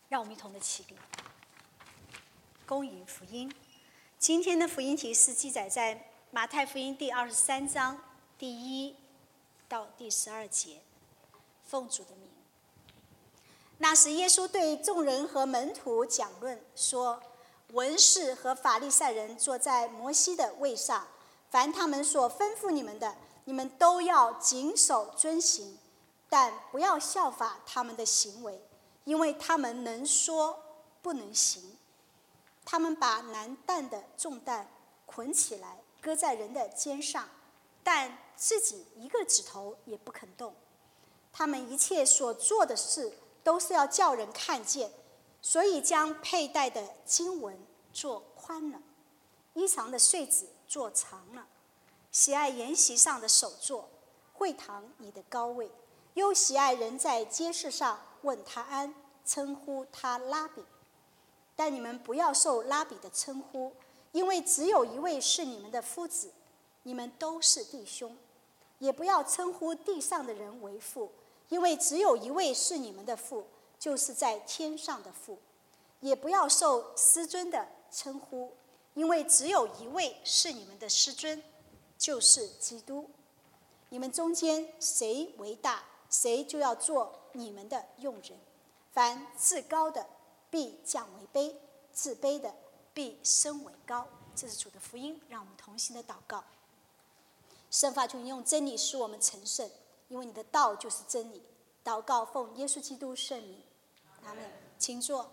让我们一同的起立，恭迎福音。今天的福音题是记载在马太福音第23章第1到第12节。奉主的名。那时耶稣对众人和门徒讲论说，文士和法利赛人坐在摩西的位上，凡他们所吩咐你们的，你们都要谨守遵行，但不要效法他们的行为，因为他们能说不能行。他们把难担的重担捆起来，搁在人的肩上，但自己一个指头也不肯动。他们一切所做的事都是要叫人看见，所以将佩戴的经文做宽了，衣裳的穗子做长了，喜爱筵席上的首座，会堂里的高位，又喜爱人在街市上问他安，称呼他拉比。但你们不要受拉比的称呼，因为只有一位是你们的夫子，你们都是弟兄。也不要称呼地上的人为父，因为只有一位是你们的父，就是在天上的父。也不要受师尊的称呼，因为只有一位是你们的师尊，就是基督。你们中间谁为大，谁就要做你们的用人。凡自高的必降为卑，自卑的必升为高。这是主的福音，让我们同心的祷告。圣父，求你用真理使我们成圣，因为你的道就是真理。祷告奉耶稣基督圣名，阿们。请坐。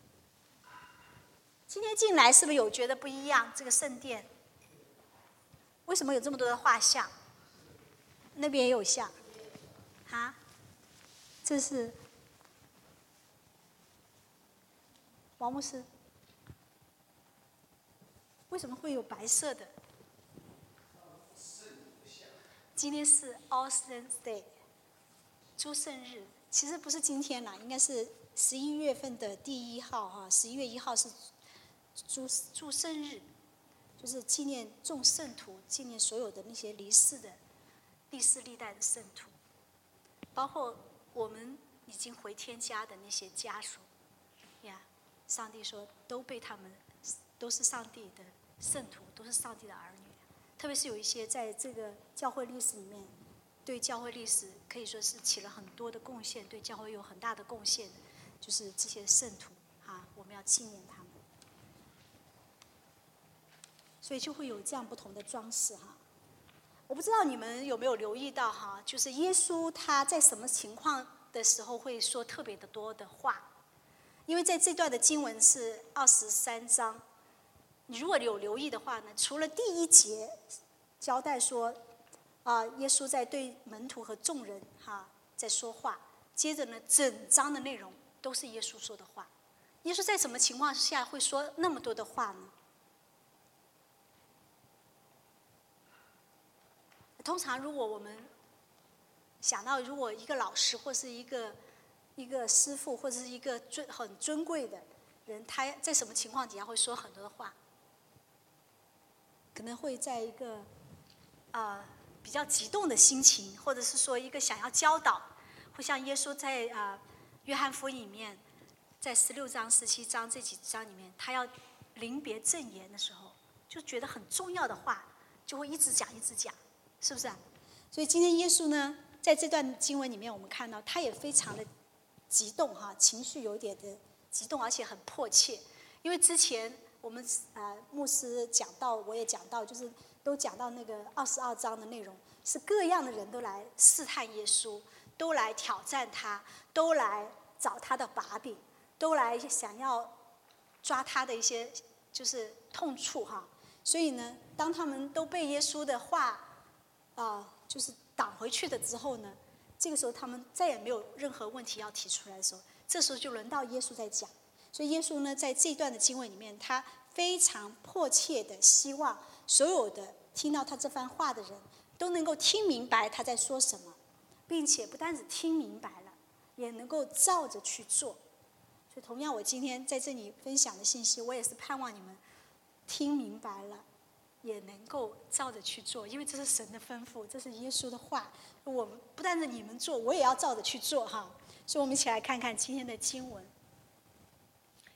今天进来是不是有觉得不一样？这个圣殿为什么有这么多的画像？那边也有像啊？这是王牧师，为什么会有白色的？今天是 All Saints Day， 诸圣日。其实不是今天啦，应该是11月份的第1号哈。11月1号是诸圣日，就是纪念众圣徒，纪念所有的那些离世的历世历代的圣徒，包括我们已经回天家的那些家属呀。上帝说都被他们都是上帝的圣徒，都是上帝的儿女。特别是有一些在这个教会历史里面，对教会历史可以说是起了很多的贡献，对教会有很大的贡献的，就是这些圣徒啊，我们要纪念他们。所以就会有这样不同的装饰哈。我不知道你们有没有留意到哈，就是耶稣他在什么情况的时候会说特别的多的话？因为在这段的经文是23章，你如果有留意的话呢，除了第1节交代说耶稣在对门徒和众人在说话，接着呢整章的内容都是耶稣说的话。耶稣在什么情况下会说那么多的话呢？通常如果我们想到，如果一个老师或是一个师傅或者是一个很尊贵的人，他在什么情况底下会说很多的话？可能会在一个比较激动的心情，或者是说一个想要教导，会像耶稣在约翰福音里面，在16章、17章这几章里面，他要临别赠言的时候，就觉得很重要的话，就会一直讲，是不是啊？所以今天耶稣呢，在这段经文里面，我们看到他也非常的激动哈，情绪有点的激动，而且很迫切。因为之前我们牧师讲到，我也讲到，就是都讲到那个22章的内容，是各样的人都来试探耶稣，都来挑战他，都来找他的把柄，都来想要抓他的一些就是痛处哈。所以呢，当他们都被耶稣的话就是挡回去的之后呢，这个时候他们再也没有任何问题要提出来的时候，这时候就轮到耶稣在讲。所以耶稣呢，在这段的经文里面，他非常迫切的希望所有的听到他这番话的人都能够听明白他在说什么，并且不单只听明白了，也能够照着去做。所以同样，我今天在这里分享的信息，我也是盼望你们听明白了，也能够照着去做，因为这是神的吩咐，这是耶稣的话。我们不但是你们做，我也要照着去做哈。所以我们一起来看看今天的经文。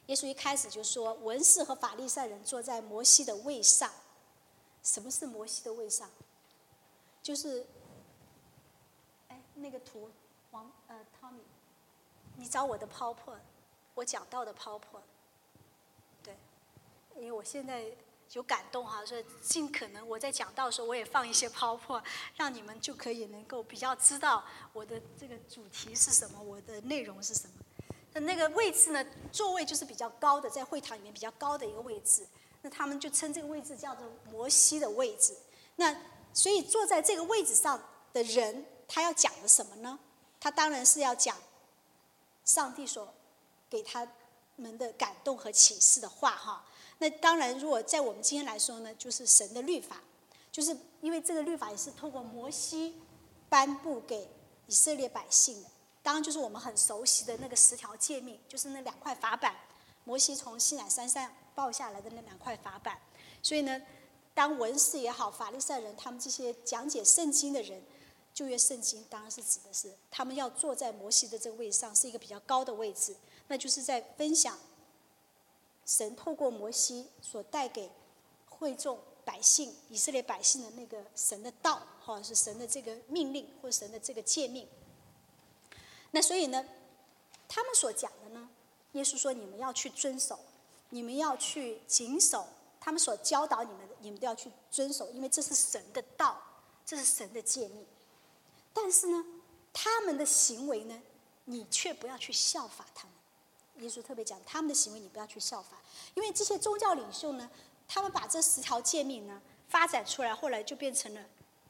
耶稣一开始就说，文士和法利赛人坐在摩西的位上。什么是摩西的位上？就是那个图，Tommy， 你找我的 PowerPoint， 我讲到的 PowerPoint。对，因为我现在有感动哈，所以尽可能我在讲到的时候，我也放一些 PowerPoint， 让你们就可以能够比较知道我的这个主题是什么，我的内容是什么。那个位置呢，座位就是比较高的，在会堂里面比较高的一个位置。那他们就称这个位置叫做摩西的位置。那所以坐在这个位置上的人，他要讲的什么呢？他当然是要讲上帝所给他们的感动和启示的话哈。那当然，如果在我们今天来说呢，就是神的律法，就是因为这个律法也是透过摩西颁布给以色列百姓的。当然，就是我们很熟悉的那个10条诫命，就是那2块法板，摩西从西乃山上抱下来的那2块法板。所以呢，当文士也好，法利赛人，他们这些讲解圣经的人，旧约圣经当然是指的是他们要坐在摩西的这个位置上，是一个比较高的位置，那就是在分享神透过摩西所带给会众百姓、以色列百姓的那个神的道，或者是神的这个命令，或者神的这个诫命。那所以呢，他们所讲的呢，耶稣说你们要去遵守，你们要去谨守，他们所教导你们的，你们都要去遵守，因为这是神的道，这是神的诫命。但是呢，他们的行为呢，你却不要去效法他们。耶稣特别讲，他们的行为你不要去效法，因为这些宗教领袖呢，他们把这10条诫命呢发展出来，后来就变成了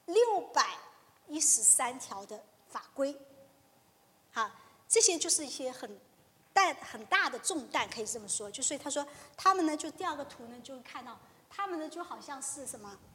613条的法规。好，这些就是一些很大的重担，可以这么说。就所以他说，他们呢，就第2个图呢，就看到他们呢，就好像是什么，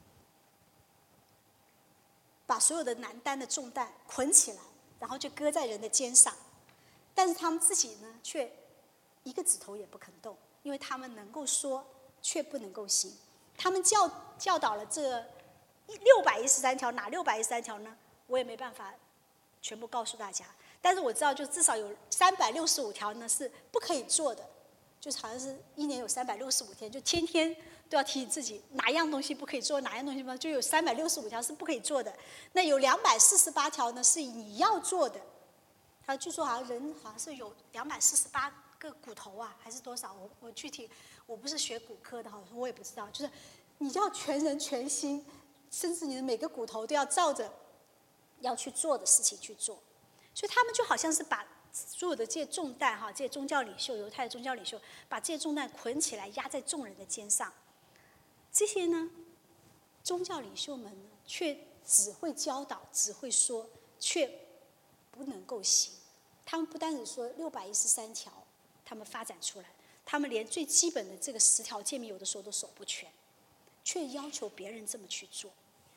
把所有的难担的重担捆起来，然后就搁在人的肩上，但是他们自己呢，却一个指头也不肯动，因为他们能够说，却不能够行。他们教导了这613条，哪613条呢？我也没办法全部告诉大家。但是我知道，就至少有365条呢是不可以做的，就是好像是1年有365天，就天天都要提醒自己哪样东西不可以做，哪样东西就有365条是不可以做的。那有248条呢是你要做的。他据说好像人好像是有248个骨头啊，还是多少？我具体我不是学骨科的哈，我也不知道。就是你要全人全心，甚至你的每个骨头都要照着要去做的事情去做。所以他们就好像是把所有的这些重担哈，这些宗教领袖、犹太的宗教领袖，把这些重担捆起来压在众人的肩上。这些呢，宗教领袖们呢，却只会教导，只会说，却不能够行。他们不单只说613条，他们发展出来，他们连最基本的这个10条诫命有的时候都守不全，却要求别人这么去做。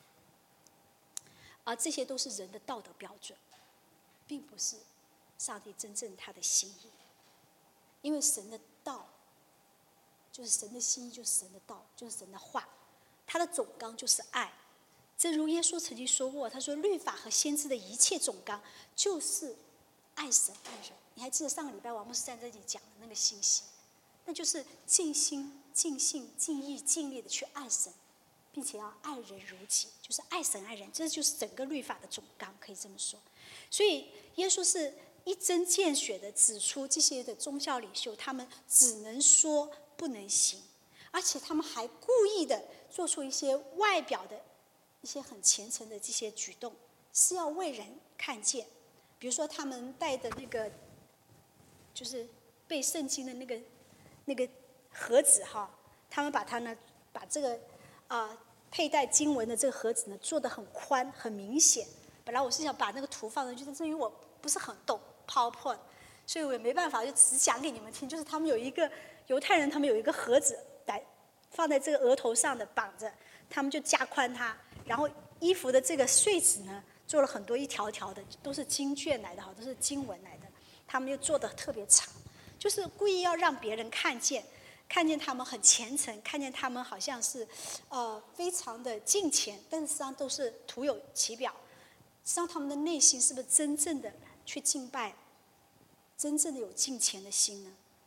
而这些都是人的道德标准，并不是上帝真正他的心意。因为神的道就是神的心意，就是神的道，就是神的话，他的总纲就是爱。正如耶稣曾经说过，他说律法和先知的一切总纲就是爱神爱人。你还记得上个礼拜王牧师在这里讲的那个信息，那就是尽心尽性尽意尽力的去爱神，并且要爱人如己，就是爱神爱人，这就是整个律法的总纲，可以这么说。所以耶稣是一针见血的指出这些的宗教领袖，他们只能说不能行，而且他们还故意的做出一些外表的一些很虔诚的这些举动，是要为人看见。比如说他们带的那个就是背圣经的那个盒子哈，他们把这个佩戴经文的这个盒子呢做得很宽很明显。本来我是想把那个图放上去，但是因为我不是很懂 PowerPoint， 所以我也没办法，就只讲给你们听。就是他们有一个犹太人，他们有一个盒子放在这个额头上的绑着，他们就加宽它，然后衣服的这个穗子呢做了很多一条条的，都是经卷来的哈，都是经文来的，他们又做得特别长，就是故意要让别人看见他们很虔诚，看见他们好像是非常的敬虔，但是实际上都是徒有其表。实际上他们的内心是不是真正的去敬拜，真正的有敬虔的心呢？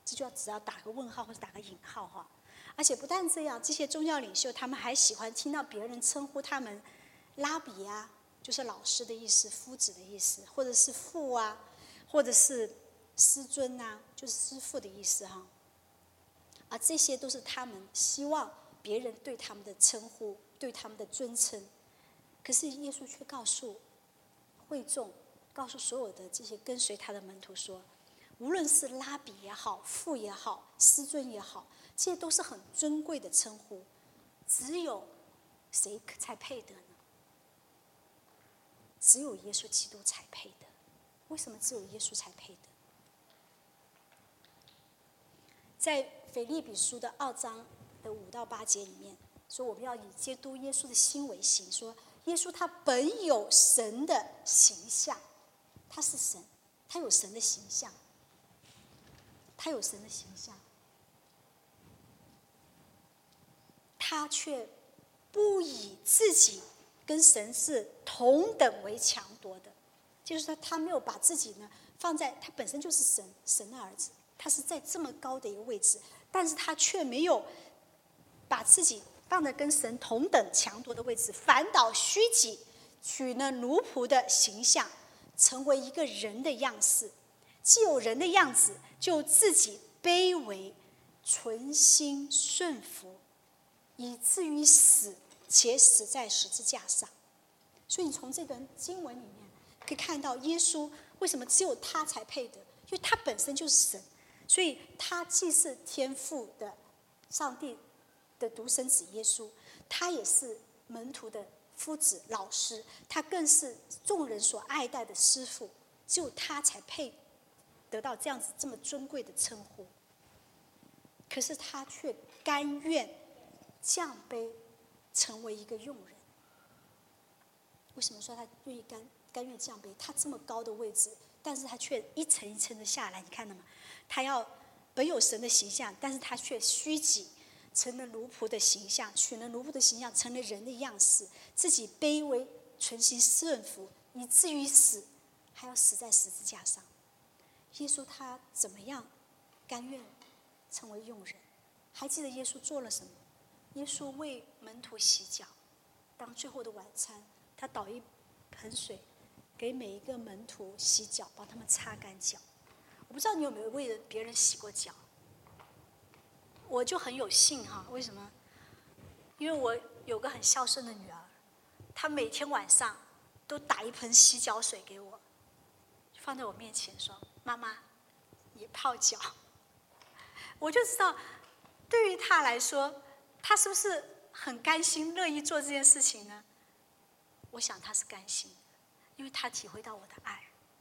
这就只要打个问号或者打个引号哈。而且不但这样，这些宗教领袖他们还喜欢听到别人称呼他们拉比啊，就是老师的意思，夫子的意思，或者是父啊，或者是师尊啊，就是师父的意思哈。而这些都是他们希望别人对他们的称呼，对他们的尊称。可是耶稣却告诉会众，告诉所有的这些跟随他的门徒说，无论是拉比也好，父也好，师尊也好，这些都是很尊贵的称呼，只有谁才配得呢？只有耶稣基督才配得。为什么只有耶稣才配得？在腓立比书的2章的5到8节里面说，我们要以基督耶稣的心为心，说耶稣他本有神的形象，他是神，他有神的形象，他有神的形象，他却不以自己跟神是同等为强夺的，就是说他没有把自己呢放在，他本身就是神的儿子，他是在这么高的一个位置，但是他却没有把自己放在跟神同等强夺的位置，反倒虚己，取了奴仆的形象，成为一个人的样式。既有人的样子，就自己卑微，存心顺服，以至于死，且死在十字架上。所以你从这段经文里面可以看到，耶稣为什么只有他才配得？因为他本身就是神，所以他既是天父的上帝的独生子耶稣，他也是门徒的夫子老师，他更是众人所爱戴的师父，只有他才配得到这样子这么尊贵的称呼。可是他却甘愿降卑，成为一个用人。为什么说他愿意甘愿降卑？他这么高的位置，但是他却一层一层的下来，你看到吗？他要本有神的形象，但是他却虚己，成了奴仆的形象，取了奴仆的形象，成了人的样式，自己卑微，存心顺服，以至于死，还要死在十字架上。耶稣他怎么样甘愿成为用人？还记得耶稣做了什么？耶稣为门徒洗脚，当最后的晚餐，他倒一盆水给每一个门徒洗脚，帮他们擦干脚。我不知道你有没有为别人洗过脚？我就很有幸哈，为什么？因为我有个很孝顺的女儿，她每天晚上都打一盆洗脚水给我，放在我面前说：“妈妈，也泡脚。”我就知道，对于她来说，她是不是很甘心乐意做这件事情呢？我想她是甘心的，因为她体会到我的爱。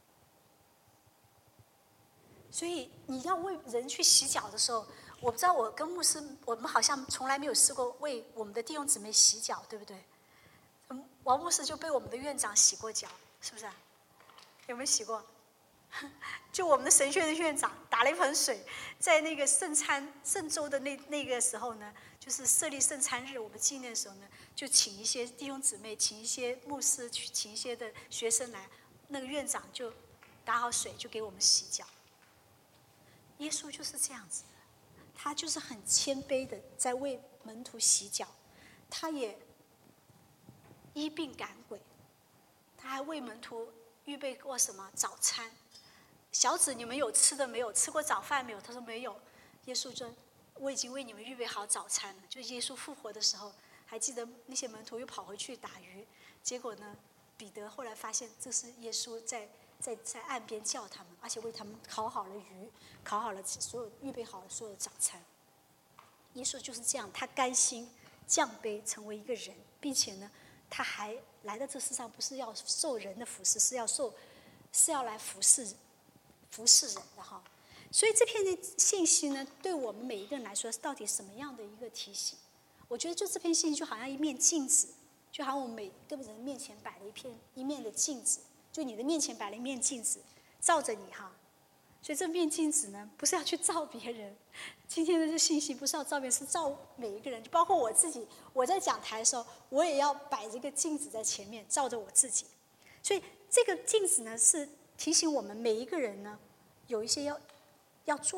所以你要为人去洗脚的时候，我不知道我跟牧师，我们好像从来没有试过为我们的弟兄姊妹洗脚，对不对？王牧师就被我们的院长洗过脚，是不是？有没有洗过？就我们的神学院的院长打了一盆水，在那个圣周的那个时候呢，就是设立圣餐日，我们纪念的时候呢，就请一些弟兄姊妹，请一些牧师，请一些的学生来，那个院长就打好水，就给我们洗脚。耶稣就是这样子，他就是很谦卑的在为门徒洗脚，他也医病赶鬼，他还为门徒预备过什么早餐。小子，你们有吃的没有？吃过早饭没有？他说没有。耶稣说：“我已经为你们预备好早餐了。”就耶稣复活的时候，还记得那些门徒又跑回去打鱼，结果呢，彼得后来发现这是耶稣在岸边叫他们，而且为他们烤好了鱼，烤好了所有，预备好了所有的早餐。耶稣就是这样，他甘心降卑成为一个人，并且呢，他还来到这世上，不是要受人的服侍，是要来服侍人的哈。所以这篇的信息呢，对我们每一个人来说，到底什么样的一个提醒？我觉得就这篇信息就好像一面镜子，就好像我们每个人面前摆了一面的镜子，就你的面前摆了一面镜子，照着你哈。所以这面镜子呢，不是要去照别人。今天的这信息不是要照别人，是照每一个人，就包括我自己。我在讲台的时候，我也要摆这个镜子在前面，照着我自己。所以这个镜子呢，是提醒我们每一个人呢，有一些要做的，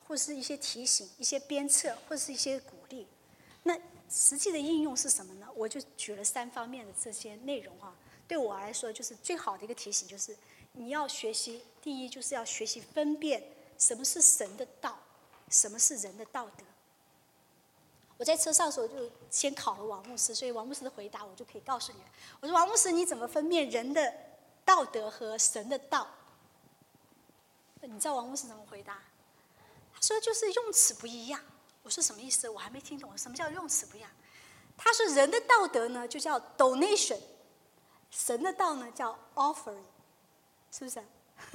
或是一些提醒、一些鞭策，或是一些鼓励。那实际的应用是什么呢？我就举了3方面的这些内容啊。对我来说，就是最好的一个提醒，就是你要学习，第一就是要学习分辨什么是神的道，什么是人的道德。我在车上的时候就先考了王牧师，所以王牧师的回答我就可以告诉你了。我说王牧师，你怎么分辨人的道德和神的道？你知道王牧师怎么回答？他说就是用词不一样。我说什么意思？我还没听懂，什么叫用词不一样？他说人的道德呢就叫 donation， 神的道呢叫 offering， 是不是？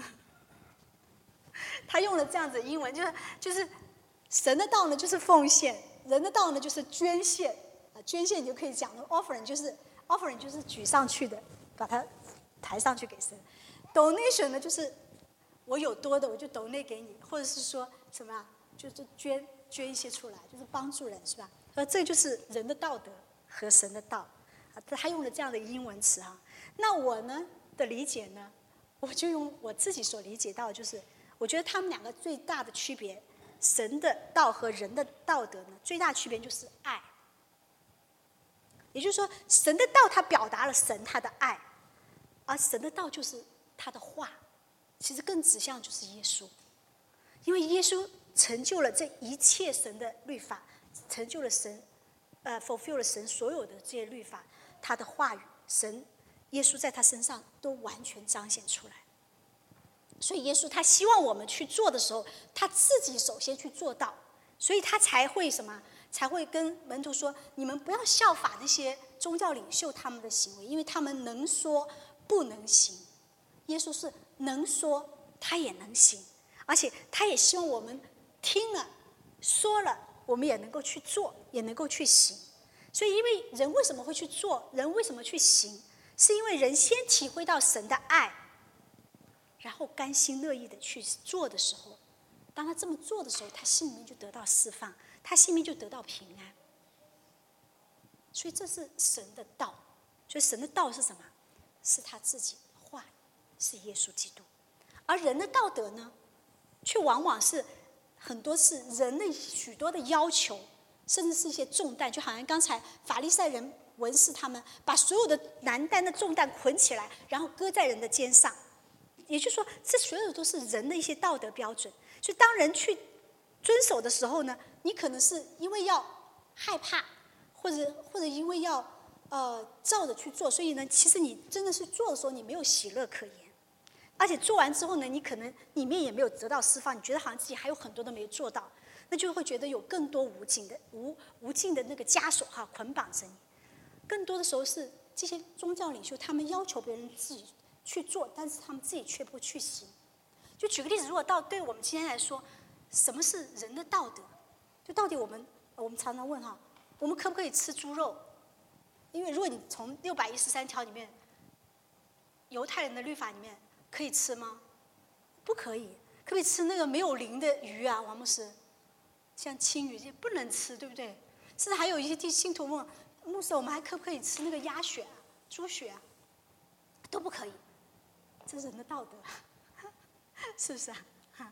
他用了这样子的英文，就是神的道呢就是奉献，人的道呢就是捐献。捐献你就可以讲了 offering 就是举上去的，把它抬上去给神。donation 呢就是我有多的我就 donate 给你，或者是说什么就是捐一些出来，就是帮助人，是吧？这就是人的道德和神的道。他用了这样的英文词哈。那我呢的理解呢，我就用我自己所理解到的，就是我觉得他们两个最大的区别，神的道和人的道德呢，最大区别就是爱。也就是说，神的道它表达了神他的爱，而神的道就是他的话，其实更指向就是耶稣，因为耶稣成就了这一切神的律法，成就了神fulfill 了神所有的这些律法，他的话语，耶稣在他身上都完全彰显出来。所以耶稣他希望我们去做的时候，他自己首先去做到，所以他才会什么？才会跟门徒说，你们不要效法那些宗教领袖他们的行为，因为他们能说不能行。耶稣是能说他也能行，而且他也希望我们听了说了，我们也能够去做，也能够去行。所以因为人为什么会去做，人为什么去行，是因为人先体会到神的爱，然后甘心乐意的去做的时候，当他这么做的时候，他心里面就得到释放，他心里面就得到平安。所以这是神的道。所以神的道是什么？是他自己的话，是耶稣基督。而人的道德呢，却往往是很多是人的许多的要求，甚至是一些重担，就好像刚才法利赛人文士他们把所有的难担的重担捆起来，然后搁在人的肩上。也就是说，这所有都是人的一些道德标准。所以当人去遵守的时候呢，你可能是因为要害怕，或者因为要照着去做，所以呢，其实你真的是做的时候，你没有喜乐可言，而且做完之后呢，你可能里面也没有得到释放，你觉得好像自己还有很多都没有做到，那就会觉得有更多无尽的那个枷锁捆绑着你。更多的时候是这些宗教领袖，他们要求别人自己去做，但是他们自己却不去行。就举个例子，如果对我们今天来说，什么是人的道德？就到底我们常常问我们可不可以吃猪肉？因为如果你从613条里面，犹太人的律法里面可以吃吗？不可以。可不可以吃那个没有鳞的鱼啊？王牧师，像青鱼这不能吃，对不对？甚至还有一些信徒问牧师，我们还可不可以吃那个鸭血啊、猪血啊？都不可以。这是人的道德，是不是啊？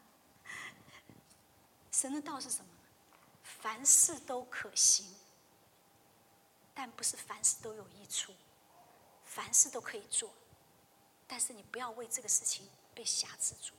神的道是什么？凡事都可行，但不是凡事都有益处。凡事都可以做，但是你不要为这个事情被辖制住。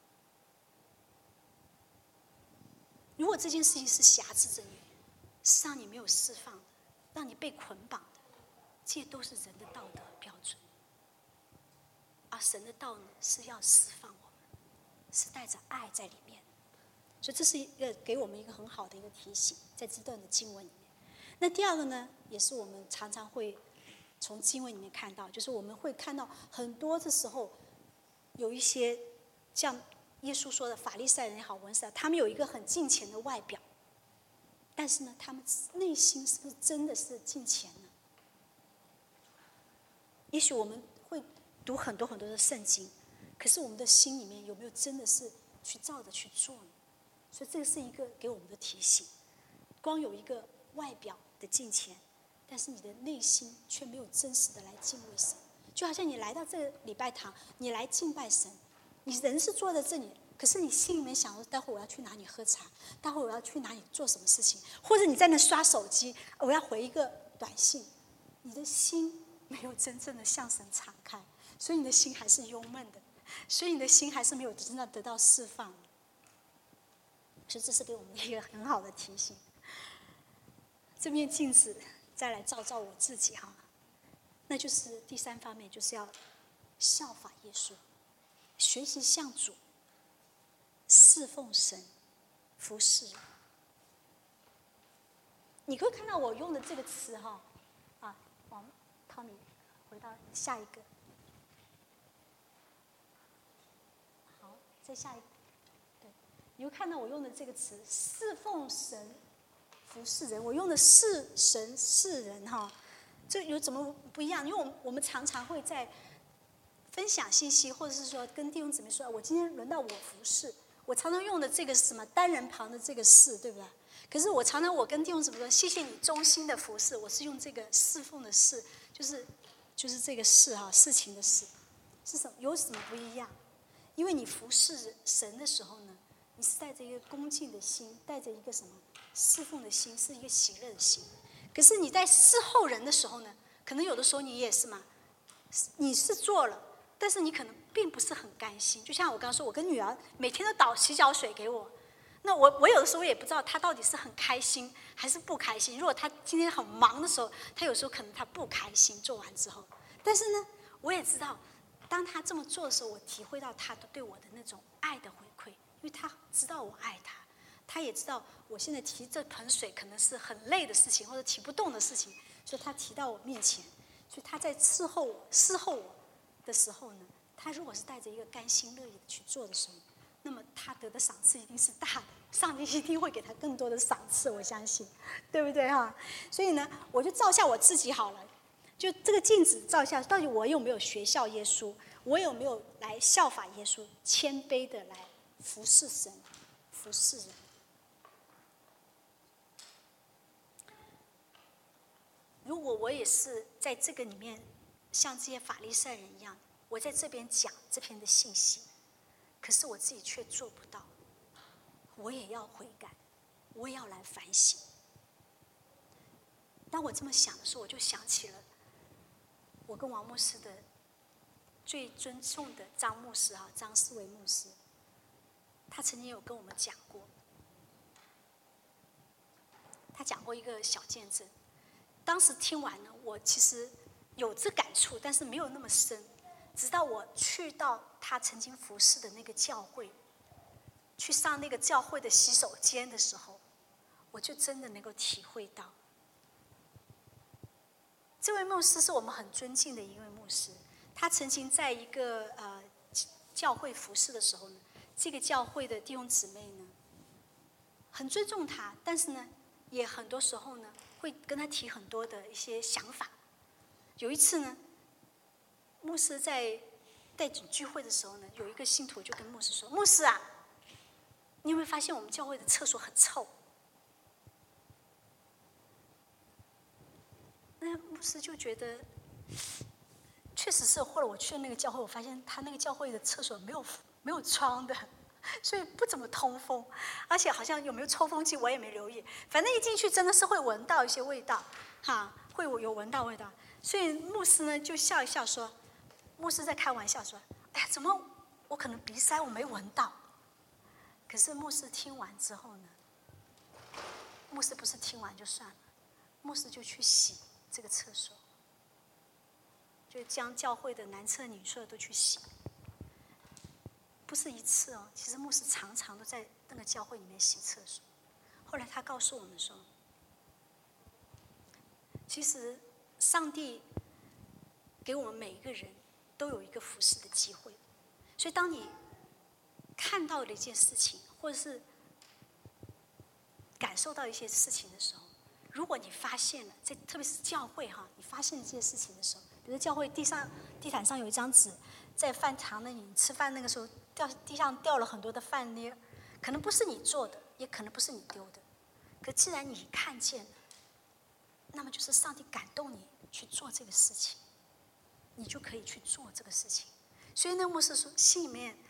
如果这件事情是辖制着你，是让你没有释放的，让你被捆绑的，这些都是人的道德标准。而神的道呢，是要释放我们，是带着爱在里面。所以这是一个给我们一个很好的一个提醒，在这段的经文里面。那第二个呢，也是我们常常会从经文里面看到，就是我们会看到很多的时候，有一些像耶稣说的法利赛人也好，文士啊，他们有一个很敬虔的外表，但是呢，他们内心是不是真的是敬虔呢？也许我们会读很多很多的圣经，可是我们的心里面有没有真的是去照着去做呢？所以这个是一个给我们的提醒。光有一个外表的敬虔，但是你的内心却没有真实的来敬畏神。就好像你来到这个礼拜堂，你来敬拜神，你人是坐在这里， 可是你心里面想说，待会我要去哪里喝茶，待会我要去哪里做什么事情，或者你在那刷手机，我要回一个短信，你的心没有真正的向神敞开，所以你的心还是忧闷的，所以你的心还是没有真正得到释放。所以这是给我们一个很好的提醒。这面镜子再来照照我自己哈，那就是第三方面，就是要效法耶稣，学习向主，侍奉神，服侍人。你会看到我用的这个词哈，往汤米回到下一个，好，再下一个，对，你会看到我用的这个词，侍奉神，服侍人。我用的是神是人哈，这有怎么不一样？因为我们常常会在分享信息，或者是说跟弟兄姊妹说，我今天轮到我服侍。我常常用的这个是什么？单人旁的这个是，对不对？可是我常常跟弟兄姊妹说，谢谢你忠心的服侍，我是用这个侍奉的侍，就是这个事哈，事情的事，是什么？有什么不一样？因为你服侍神的时候呢，你是带着一个恭敬的心，带着一个什么侍奉的心，是一个喜乐的心。可是你在侍候人的时候呢，可能有的时候你也是嘛，你是做了，但是你可能并不是很甘心。就像我刚刚说，我跟女儿每天都倒洗脚水给我，那我有的时候也不知道她到底是很开心还是不开心。如果她今天很忙的时候，她有时候可能她不开心，做完之后，但是呢，我也知道，当她这么做的时候，我体会到她对我的那种爱的回馈，因为她知道我爱她，她也知道我现在提这盆水可能是很累的事情，或者提不动的事情，所以她提到我面前，所以她在伺候我的时候呢，她如果是带着一个甘心乐意的去做的时候，那么他得的赏赐一定是大的，上帝一定会给他更多的赏赐，我相信，对不对哈？所以呢，我就照下我自己好了，就这个镜子照下，到底我有没有学效耶稣？我有没有来效法耶稣，谦卑的来服侍神，服侍人？如果我也是在这个里面，像这些法利赛人一样，我在这边讲这篇的信息。可是我自己却做不到，我也要悔改，我也要来反省。当我这么想的时候，我就想起了我跟王牧师的最尊重的张牧师哈，张思维牧师，他曾经有跟我们讲过，他讲过一个小见证。当时听完呢，我其实有这感触，但是没有那么深。直到我去到他曾经服侍的那个教会，去上那个教会的洗手间的时候，我就真的能够体会到，这位牧师是我们很尊敬的一位牧师。他曾经在一个教会服侍的时候呢，这个教会的弟兄姊妹呢，很尊重他，但是呢，也很多时候呢，会跟他提很多的一些想法。有一次呢，牧师在带领聚会的时候呢，有一个信徒就跟牧师说：“牧师啊，你有没有发现我们教会的厕所很臭？”那牧师就觉得，确实是。后来我去了那个教会，我发现他那个教会的厕所没有窗的，所以不怎么通风，而且好像有没有抽风机我也没留意。反正一进去真的是会闻到一些味道，会有闻到味道。所以牧师呢就笑一笑说。牧师在开玩笑说：“哎呀，怎么我可能鼻塞，我没闻到。”可是牧师听完之后呢，牧师不是听完就算了，牧师就去洗这个厕所，就将教会的男厕女厕都去洗。不是一次哦，其实牧师常常都在那个教会里面洗厕所。后来他告诉我们说，其实上帝给我们每一个人都有一个服侍的机会，所以当你看到了一件事情，或者是感受到一些事情的时候，如果你发现了，特别是教会哈，你发现了这些事情的时候，比如教会地毯上有一张纸，在饭堂那里你吃饭那个时候地上掉了很多的饭粒，可能不是你做的，也可能不是你丢的，可既然你看见了，那么就是上帝感动你去做这个事情。你就可以去做这个事情。所以那牧师说，心里面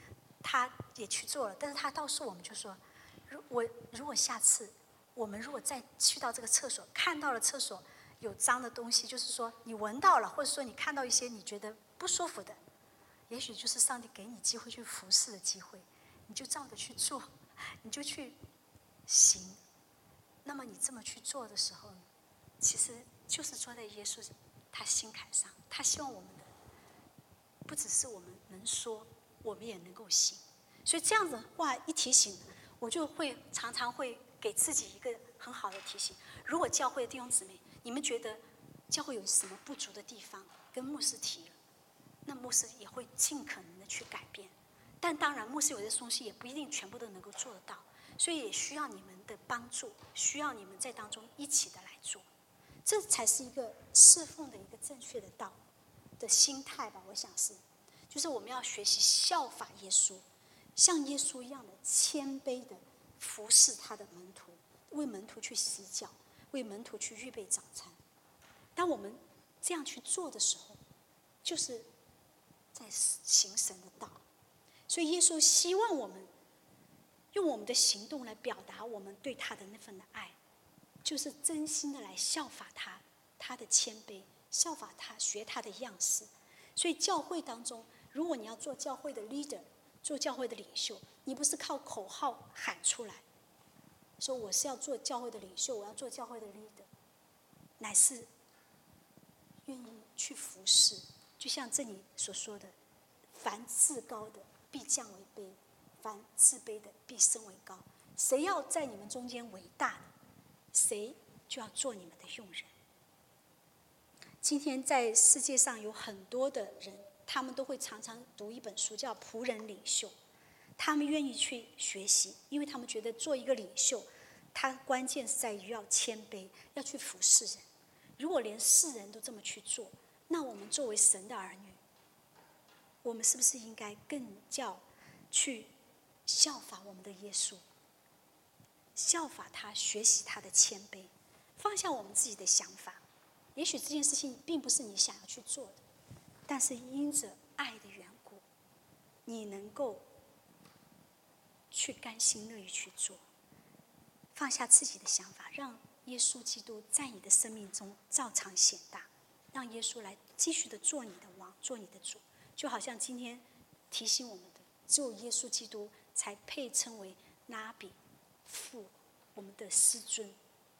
他也去做了，但是他告诉我们就说，如果下次我们如果再去到这个厕所，看到了厕所有脏的东西，就是说你闻到了，或者说你看到一些你觉得不舒服的，也许就是上帝给你机会去服侍的机会，你就照着去做，你就去行。那么你这么去做的时候，其实就是坐在耶稣他心坎上，他希望我们的不只是我们能说，我们也能够行。所以这样子的话一提醒，我就会常常会给自己一个很好的提醒。如果教会的弟兄姊妹，你们觉得教会有什么不足的地方，跟牧师提了，那牧师也会尽可能的去改变。但当然，牧师有些东西也不一定全部都能够做得到，所以也需要你们的帮助，需要你们在当中一起的来做。这才是一个侍奉的一个正确的道的心态吧，我想是，就是我们要学习效法耶稣，像耶稣一样的谦卑的服侍他的门徒，为门徒去洗脚，为门徒去预备早餐。当我们这样去做的时候，就是在行神的道。所以耶稣希望我们用我们的行动来表达我们对他的那份的爱，就是真心的来效法他，他的谦卑，效法他，学他的样式。所以教会当中，如果你要做教会的 leader， 做教会的领袖，你不是靠口号喊出来，说我是要做教会的领袖，我要做教会的 leader， 乃是愿意去服侍。就像这里所说的，凡自高的必降为卑，凡自卑的必升为高。谁要在你们中间为大的，谁就要做你们的用人。今天在世界上有很多的人，他们都会常常读一本书叫《仆人领袖》，他们愿意去学习，因为他们觉得做一个领袖，他关键是在于要谦卑，要去服侍人。如果连世人都这么去做，那我们作为神的儿女，我们是不是应该更叫去效法我们的耶稣，效法他，学习他的谦卑，放下我们自己的想法。也许这件事情并不是你想要去做的，但是因着爱的缘故，你能够去甘心乐意去做，放下自己的想法，让耶稣基督在你的生命中照常显大，让耶稣来继续的做你的王，做你的主。就好像今天提醒我们的，只有耶稣基督才配称为拉比父，我们的师尊。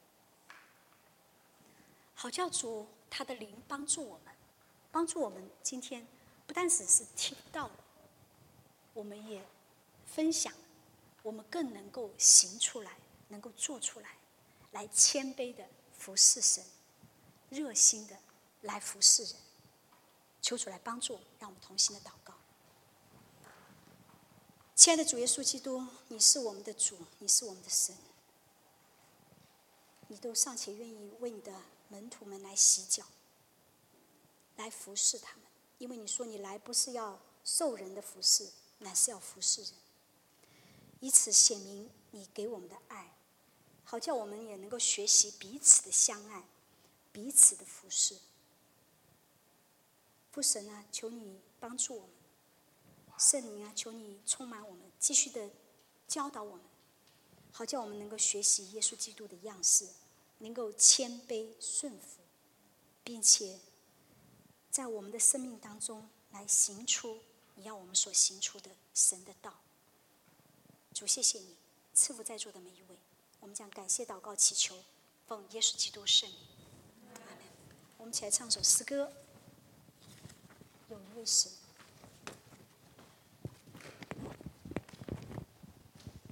好叫主他的灵帮助我们，帮助我们今天不单只是听到了，我们也分享，我们更能够行出来，能够做出来，来谦卑的服侍神，热心的来服侍人。求主来帮助我们，让我们同心的祷告。亲爱的主耶稣基督，你是我们的主，你是我们的神，你都尚且愿意为你的门徒们来洗脚，来服侍他们，因为你说你来不是要受人的服侍，乃是要服侍人，以此显明你给我们的爱，好叫我们也能够学习彼此的相爱，彼此的服侍。父神啊，求你帮助我们，圣灵啊，求你充满我们，继续的教导我们，好叫我们能够学习耶稣基督的样式，能够谦卑顺服，并且在我们的生命当中来行出你要我们所行出的神的道。主，谢谢你赐福在座的每一位，我们将感谢祷告祈求，奉耶稣基督圣名，阿们。我们起来唱首诗歌，有一位神。